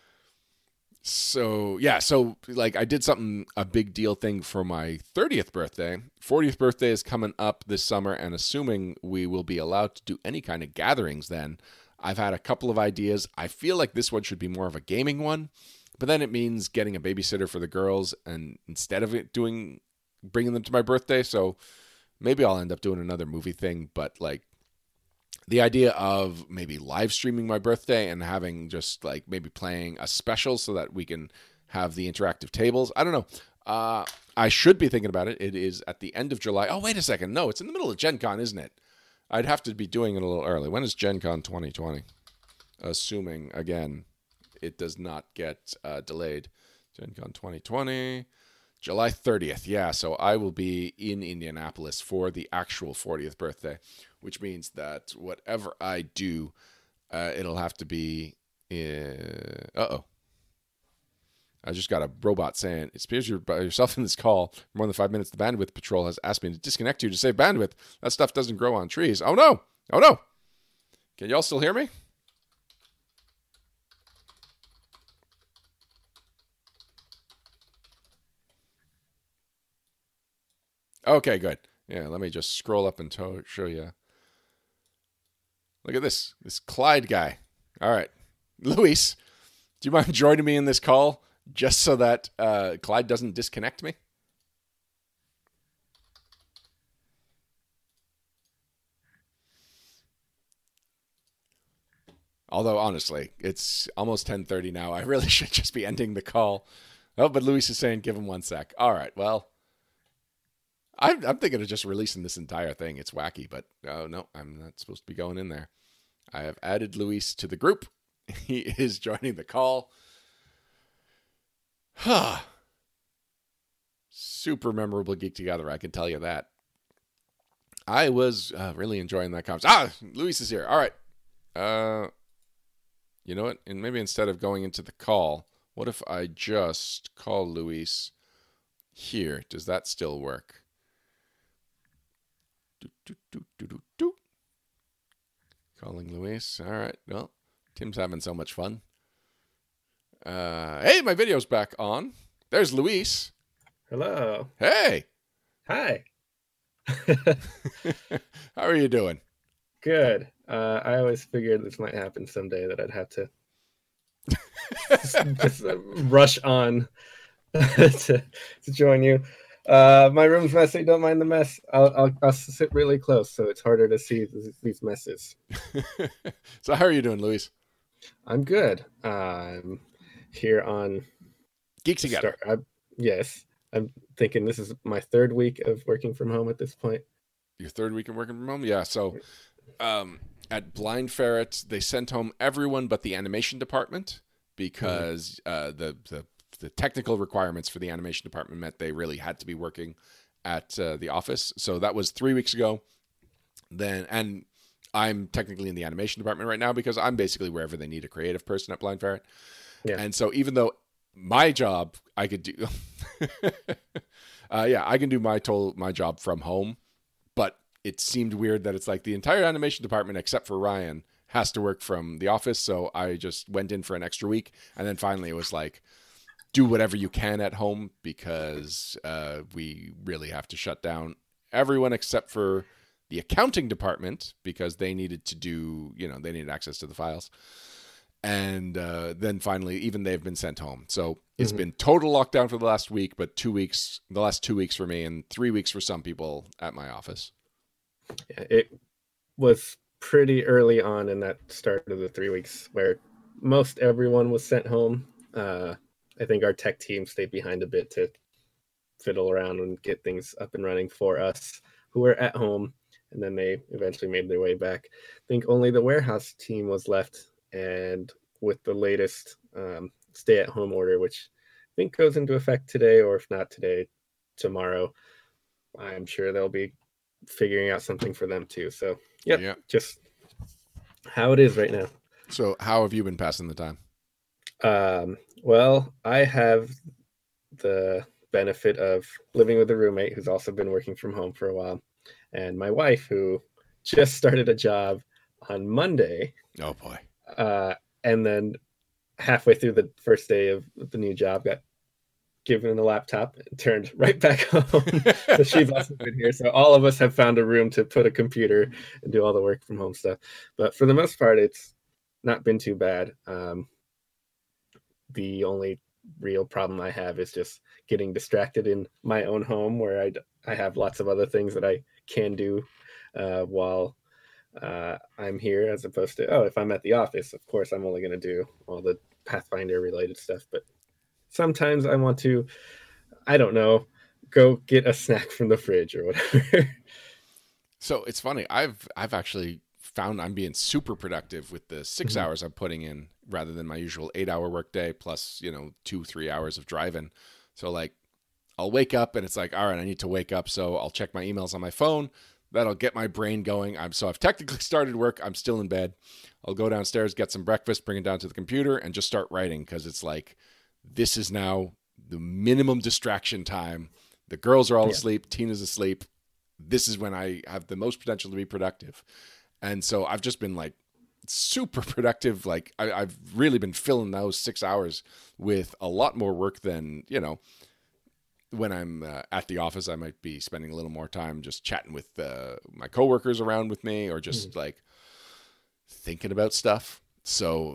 So yeah, so like I did a big deal thing for my 30th birthday. 40th birthday is coming up this summer, and assuming we will be allowed to do any kind of gatherings then, I've had a couple of ideas. I feel like this one should be more of a gaming one, but then it means getting a babysitter for the girls, and instead of it bringing them to my birthday. So maybe I'll end up doing another movie thing, but like the idea of maybe live streaming my birthday and having just like maybe playing a special so that we can have the interactive tables. I don't know. I should be thinking about it. It is at the end of July. Oh, wait a second. No, it's in the middle of Gen Con, isn't it? I'd have to be doing it a little early. When is Gen Con 2020? Assuming, again, it does not get delayed. Gen Con 2020, July 30th. Yeah, so I will be in Indianapolis for the actual 40th birthday, which means that whatever I do, it'll have to be... Uh-oh. I just got a robot saying, it appears you're by yourself in this call for more than 5 minutes. The bandwidth patrol has asked me to disconnect you to save bandwidth. That stuff doesn't grow on trees. Oh, no. Oh, no. Can y'all still hear me? Okay, good. Yeah, let me just scroll up and show you. Look at this Clyde guy. All right. Luis, do you mind joining me in this call? Just so that Clyde doesn't disconnect me? Although, honestly, it's almost 10:30 now. I really should just be ending the call. Oh, but Luis is saying give him 1 sec. All right, well, I'm thinking of just releasing this entire thing. It's wacky, but oh, no, I'm not supposed to be going in there. I have added Luis to the group. He is joining the call. Super memorable Geek Together, I can tell you that. I was really enjoying that conversation. Luis is here. All right. You know what? And maybe instead of going into the call, what if I just call Luis here? Does that still work? Calling Luis. All right. Well, Tim's having so much fun. Hey, my video's back on. There's Luis. Hello. Hey. Hi. How are you doing? Good. I always figured this might happen someday, that I'd have to just rush on to join you. My room's messy. Don't mind the mess. I'll sit really close, so it's harder to see these messes. So how are you doing, Luis? I'm good. I'm here on Geek Together. Yes. I'm thinking this is my third week of working from home at this point. Your third week of working from home? Yeah. So at Blind Ferret, they sent home everyone but the animation department because the technical requirements for the animation department meant they really had to be working at the office. So that was 3 weeks ago. And I'm technically in the animation department right now because I'm basically wherever they need a creative person at Blind Ferret. Yeah. And so even though my job, I could do, I can do my job from home, but it seemed weird that it's like the entire animation department, except for Ryan, has to work from the office. So I just went in for an extra week. And then finally it was like, do whatever you can at home because we really have to shut down everyone except for the accounting department because they needed to do, they needed access to the files. And then finally, even they've been sent home. So it's been total lockdown for the last week, but the last 2 weeks for me and 3 weeks for some people at my office. Yeah, it was pretty early on in that start of the 3 weeks where most everyone was sent home. I think our tech team stayed behind a bit to fiddle around and get things up and running for us who were at home. And then they eventually made their way back. I think only the warehouse team was left. And with the latest stay-at-home order, which I think goes into effect today, or if not today, tomorrow, I'm sure they'll be figuring out something for them too. So, just how it is right now. So how have you been passing the time? Well, I have the benefit of living with a roommate who's also been working from home for a while, and my wife, who just started a job on Monday. Oh, boy. And then halfway through the first day of the new job, got given a laptop and turned right back home. So she's also been here. So all of us have found a room to put a computer and do all the work from home stuff. But for the most part, it's not been too bad. The only real problem I have is just getting distracted in my own home, where I have lots of other things that I can do while I'm here, as opposed to, if I'm at the office, of course I'm only going to do all the Pathfinder related stuff. But sometimes I want to, I don't know, go get a snack from the fridge or whatever. So it's funny. I've actually found I'm being super productive with the 6 Mm-hmm. hours I'm putting in rather than my usual 8-hour workday plus, 2-3 hours of driving. So like I'll wake up and it's like, all right, I need to wake up. So I'll check my emails on my phone. That'll get my brain going. I've technically started work. I'm still in bed. I'll go downstairs, get some breakfast, bring it down to the computer and just start writing. Cause it's like, this is now the minimum distraction time. The girls are all asleep. Tina's asleep. This is when I have the most potential to be productive. And so I've just been like super productive. Like I've really been filling those 6 hours with a lot more work than, when I'm at the office. I might be spending a little more time just chatting with my coworkers around with me, or just like thinking about stuff. So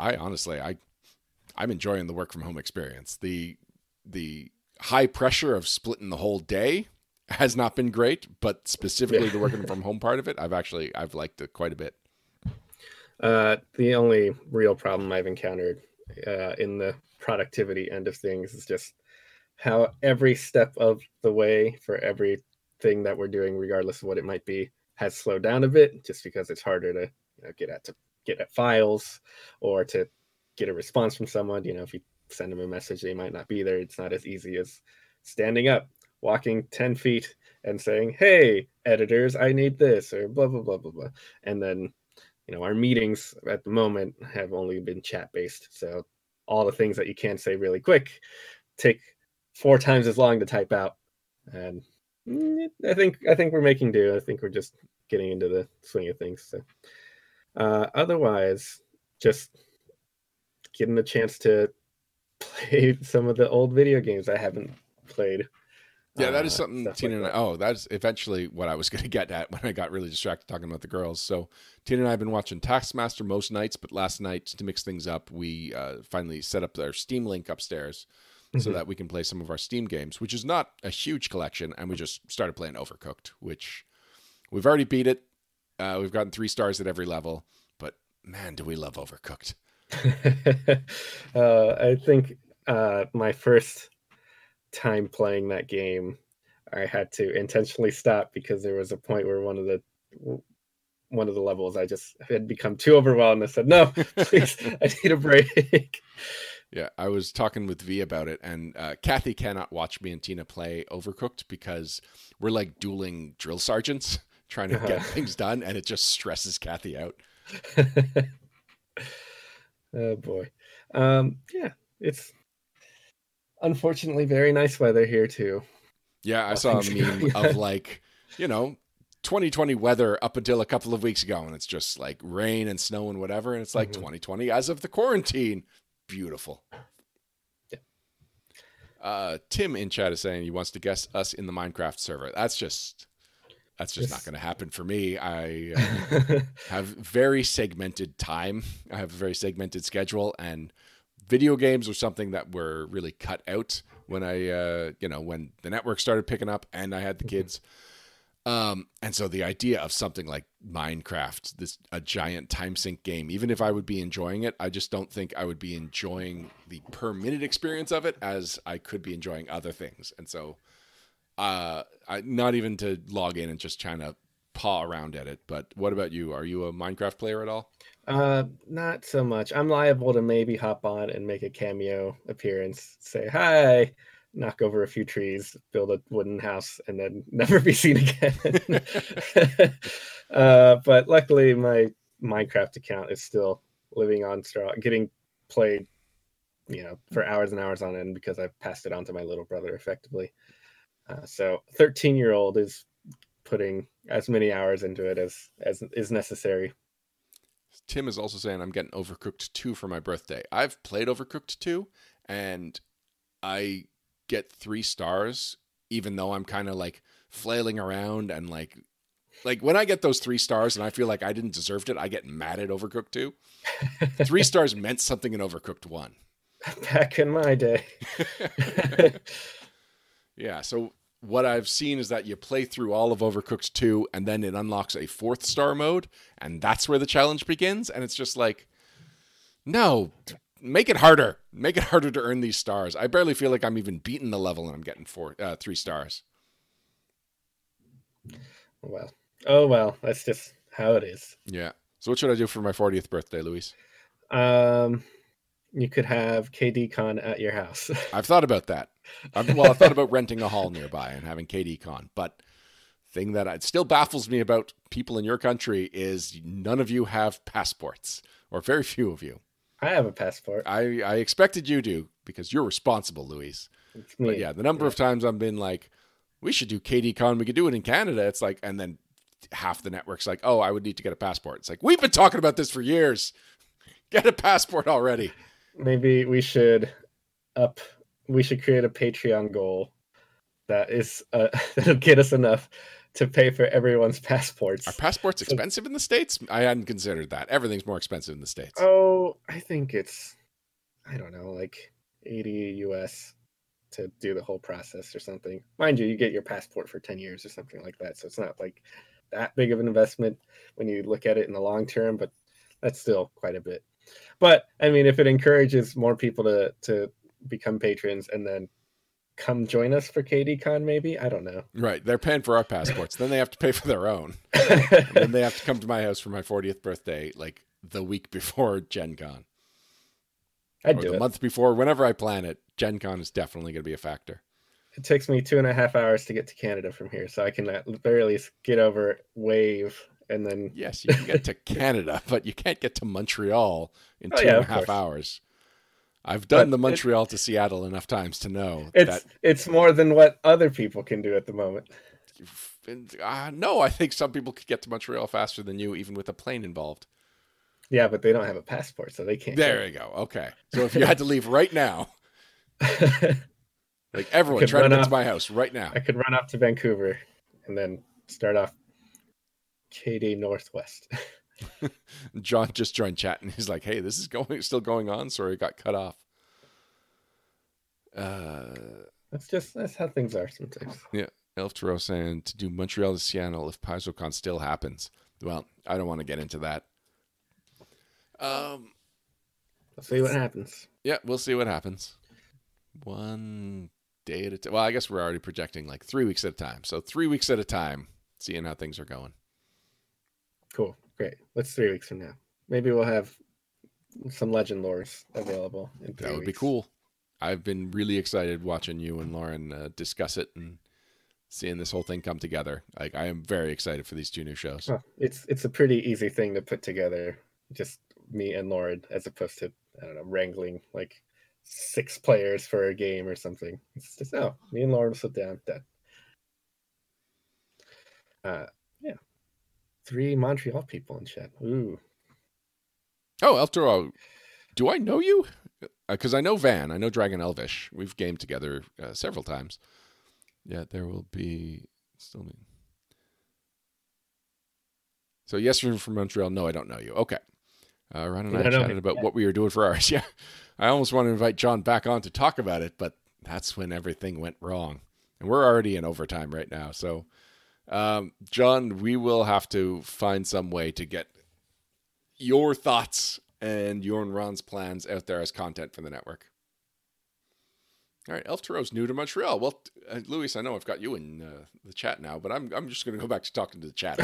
I'm enjoying the work from home experience. The high pressure of splitting the whole day has not been great, but specifically the working from home part of it, I've liked it quite a bit. The only real problem I've encountered in the productivity end of things is just how every step of the way for everything that we're doing, regardless of what it might be, has slowed down a bit, just because it's harder to get at files, or to get a response from someone. If you send them a message, they might not be there. It's not as easy as standing up, walking 10 feet and saying, hey, editors, I need this, or blah, blah, blah, blah, blah. And then, our meetings at the moment have only been chat based. So all the things that you can say really quick take 4 times as long to type out. And I think we're making do. I think we're just getting into the swing of things. So otherwise, just getting a chance to play some of the old video games I haven't played. Yeah, that is something Tina like and I, that's eventually what I was going to get at when I got really distracted talking about the girls. So Tina and I have been watching Taskmaster most nights, but last night, to mix things up, we finally set up our Steam Link upstairs so that we can play some of our Steam games, which is not a huge collection. And we just started playing Overcooked, which we've already beat it. We've gotten 3 stars at every level, but man, do we love Overcooked. I think my first time playing that game, I had to intentionally stop because there was a point where one of the levels I just had become too overwhelmed. I said, no, please, I need a break. Yeah, I was talking with V about it, and Kathy cannot watch me and Tina play Overcooked because we're like dueling drill sergeants trying to get things done, and it just stresses Kathy out. Oh boy. Yeah, it's unfortunately very nice weather here too. Yeah, I saw a meme of like, 2020 weather up until a couple of weeks ago, and it's just like rain and snow and whatever, and it's like 2020 as of the quarantine. Beautiful. Yeah. Tim in chat is saying he wants to guest us in the Minecraft server. That's just not going to happen for me. I have very segmented time. I have a very segmented schedule, and video games are something that were really cut out when when the network started picking up and I had the kids. And so the idea of something like Minecraft, a giant time sink game, even if I would be enjoying it, I just don't think I would be enjoying the per minute experience of it as I could be enjoying other things. And so, not even to log in and just trying to paw around at it. But what about you? Are you a Minecraft player at all? Not so much. I'm liable to maybe hop on and make a cameo appearance, say hi, knock over a few trees, build a wooden house, and then never be seen again. But luckily my Minecraft account is still living on strong, getting played, for hours and hours on end, because I've passed it on to my little brother effectively. So 13-year-old is putting as many hours into it as is necessary. Tim is also saying I'm getting Overcooked 2 for my birthday. I've played Overcooked 2, and I get 3 stars, even though I'm kind of like flailing around and like Like when I get those 3 stars and I feel like I didn't deserve it, I get mad at Overcooked 2. 3 stars meant something in Overcooked 1. Back in my day. Yeah, so what I've seen is that you play through all of Overcooked 2 and then it unlocks a 4th star mode, and that's where the challenge begins. And it's just like, no, make it harder. Make it harder to earn these stars. I barely feel like I'm even beating the level and I'm getting 3 stars. Well, oh well, that's just how it is. Yeah. So what should I do for my 40th birthday, Luis? You could have KDCon at your house. I've thought about that. I've thought about renting a hall nearby and having KDCon. But thing that it still baffles me about people in your country is none of you have passports, or very few of you. I have a passport. I expected you to, because you're responsible, Luis. But yeah, the number of times I've been like, we should do KDCon. We could do it in Canada. It's like, and then half the network's like, oh, I would need to get a passport. It's like, we've been talking about this for years. Get a passport already. Maybe we should create a Patreon goal that is that'll get us enough to pay for everyone's passports. Are passports expensive in the States? I hadn't considered that. Everything's more expensive in the States. Oh, I think it's, I don't know, like 80 US to do the whole process or something. Mind you, you get your passport for 10 years or something like that. So it's not like that big of an investment when you look at it in the long term, but that's still quite a bit. But I mean, if it encourages more people to become patrons and then come join us for KDCon, maybe, I don't know. Right, they're paying for our passports. Then they have to pay for their own. And then they have to come to my house for my 40th birthday, like the week before Gen Con. I'd do it. The month before, whenever I plan it. Gen Con is definitely going to be a factor. It takes me 2.5 hours to get to Canada from here, so I can at the very least get over Wave. And then yes, you can get to Canada, but you can't get to Montreal in 2.5 hours. I've done the Montreal to Seattle enough times to know it's more than what other people can do at the moment. No, I think some people could get to Montreal faster than you, even with a plane involved. Yeah, but they don't have a passport, so they can't. There you go. Okay, so if you had to leave right now, like everyone, try to get to my house right now. I could run up to Vancouver and then start off KD Northwest. John just joined chat and he's like, hey, this is still going on. Sorry, it got cut off. That's how things are sometimes. Yeah. Elf Taro saying to do Montreal to Seattle if PaizoCon still happens. Well, I don't want to get into that. We'll see what happens. Yeah, we'll see what happens. One day at a time. Well, I guess we're already projecting like 3 weeks at a time. So 3 weeks at a time, seeing how things are going. Cool. Great. What's 3 weeks from now? Maybe we'll have some legend lores available in 3 weeks. That would be cool. I've been really excited watching you and Lauren discuss it and seeing this whole thing come together. Like, I am very excited for these 2 new shows. Well, it's a pretty easy thing to put together. Just me and Lauren, as opposed to, I don't know, wrangling like 6 players for a game or something. It's just, me and Lauren will sit down. Done. Yeah. 3 Montreal people in chat. Ooh. Oh, Elf Taro, do I know you? Because I know Van. I know Dragon Elvish. We've gamed together several times. Yeah, there will be still. So yes, you're from Montreal. No, I don't know you. Okay. Ron and I chatted about what we were doing for ours. Yeah, I almost want to invite John back on to talk about it, but that's when everything went wrong, and we're already in overtime right now. So, John, we will have to find some way to get your thoughts and your and Ron's plans out there as content for the network. All right, Elf Taro's new to Montreal. Well, Luis, I know I've got you in the chat now, but I'm just going to go back to talking to the chat.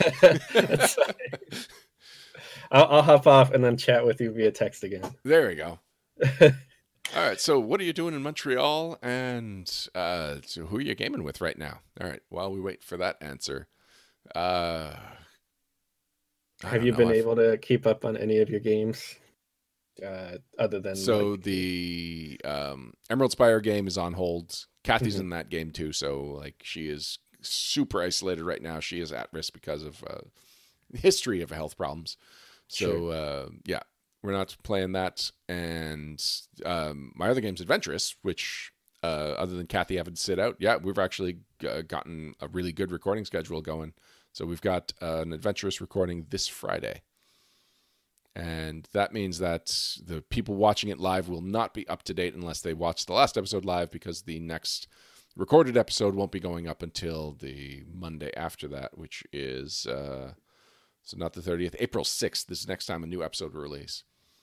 I'll hop off and then chat with you via text again. There we go. All right, so what are you doing in Montreal, and so who are you gaming with right now? All right, while we wait for that answer. Have you been able to keep up on any of your games? Other than the Emerald Spire game is on hold. Kathy's in that game too, so like she is super isolated right now. She is at risk because of history of health problems. So yeah, we're not playing that. And my other game's Adventurous, which other than Kathy having to sit out, yeah, we've actually gotten a really good recording schedule going. So we've got an adventurous recording this Friday. And that means that the people watching it live will not be up to date unless they watch the last episode live, because the next recorded episode won't be going up until the Monday after that, which is, so not the 30th, April 6th. This is next time a new episode will release.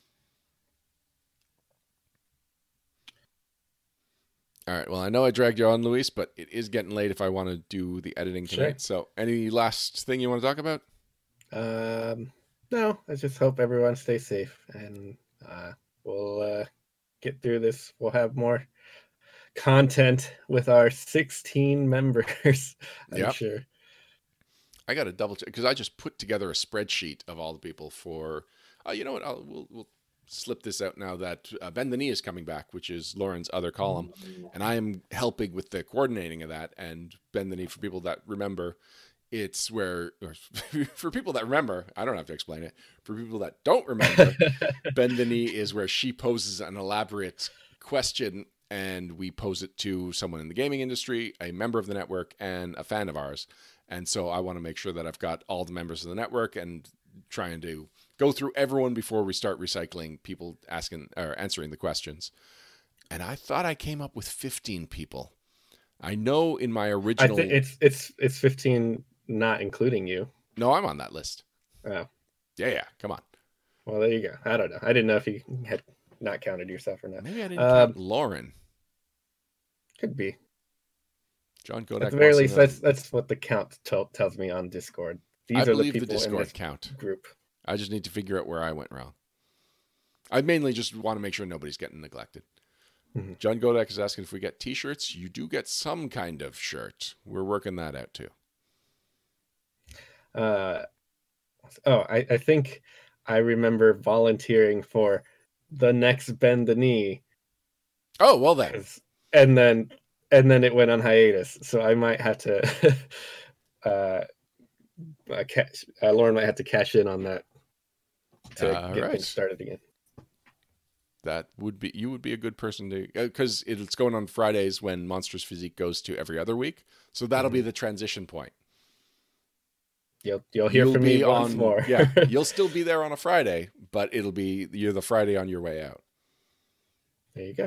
All right. Well, I know I dragged you on, Luis, but it is getting late if I want to do the editing tonight. Sure. So any last thing you want to talk about? No, I just hope everyone stays safe, and we'll get through this. We'll have more content with our 16 members, I'm sure. I got to double check, because I just put together a spreadsheet of all the people for, you know what, we'll slip this out now that Bend the Knee is coming back, which is Lauren's other column, and I am helping with the coordinating of that. And Bend the Knee, for people that remember, it's where, for people that remember, I don't have to explain it. For people that don't remember, Bend the Knee is where she poses an elaborate question, and we pose it to someone in the gaming industry, a member of the network, and a fan of ours. And so I want to make sure that I've got all the members of the network and trying to go through everyone before we start recycling people asking or answering the questions. And I thought I came up with 15 people. I know in my original, I think it's 15. Not including you. No, I'm on that list. Oh. Yeah. Come on. Well, there you go. I don't know. I didn't know if you had not counted yourself or not. Maybe I didn't count Lauren. Could be. John Kodak. At the very least, that's what the count tells me on Discord. These are the people the Discord in this count group. I just need to figure out where I went wrong. I mainly just want to make sure nobody's getting neglected. Mm-hmm. John Kodak is asking if we get T-shirts. You do get some kind of shirt. We're working that out too. I think I remember volunteering for the next Bend the Knee. Oh, well then. And then it went on hiatus. So I might have to Lauren might have to cash in on that to get things started again. That would be, you would be a good person to, because it's going on Fridays when Monstrous Physique goes to every other week. So that'll be the transition point. You'll hear from me once more. Yeah, you'll still be there on a Friday, but you're the Friday on your way out. There you go.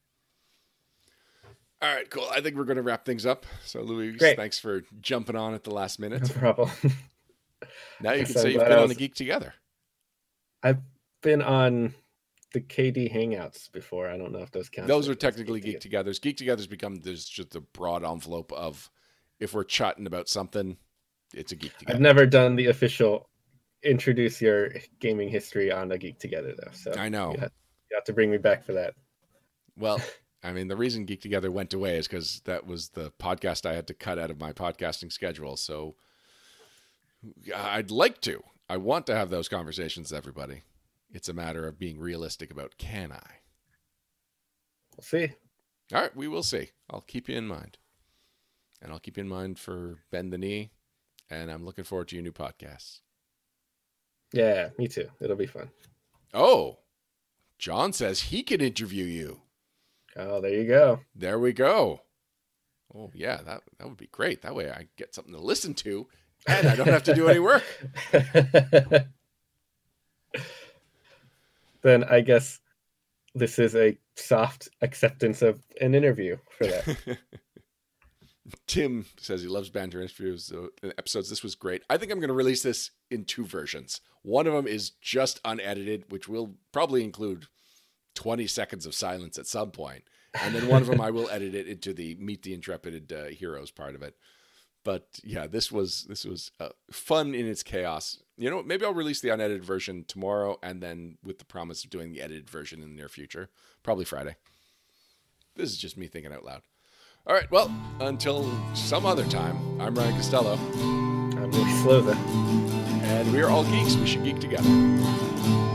All right, cool. I think we're going to wrap things up. So, Luis, thanks for jumping on at the last minute. No problem. Now you can say you've been on the Geek Together. I've been on the KD Hangouts before. I don't know if those count. Those are technically Geek Togethers. Geek Togethers become there's just a broad envelope of if we're chatting about something. It's a Geek Together. I've never done the official introduce your gaming history on a Geek Together, though. So I know. You have to bring me back for that. Well, I mean, the reason Geek Together went away is because that was the podcast I had to cut out of my podcasting schedule. So I'd like to. I want to have those conversations with everybody. It's a matter of being realistic about can I? We'll see. All right, we will see. I'll keep you in mind. And I'll keep you in mind for Bend the Knee. And I'm looking forward to your new podcasts. Yeah, me too. It'll be fun. Oh, John says he can interview you. Oh, there you go. There we go. Oh, yeah, that would be great. That way I get something to listen to and I don't have to do any work. Then I guess this is a soft acceptance of an interview for that. Tim says he loves banter interviews episodes. This was great. I think I'm going to release this in 2 versions. One of them is just unedited, which will probably include 20 seconds of silence at some point. And then one of them I will edit it into the Meet the Intrepid Heroes part of it. But yeah, this was fun in its chaos. You know, maybe I'll release the unedited version tomorrow, and then with the promise of doing the edited version in the near future, probably Friday. This is just me thinking out loud. All right, well, until some other time, I'm Ryan Costello. I'm Luis Slova. And we are all geeks. We should geek together.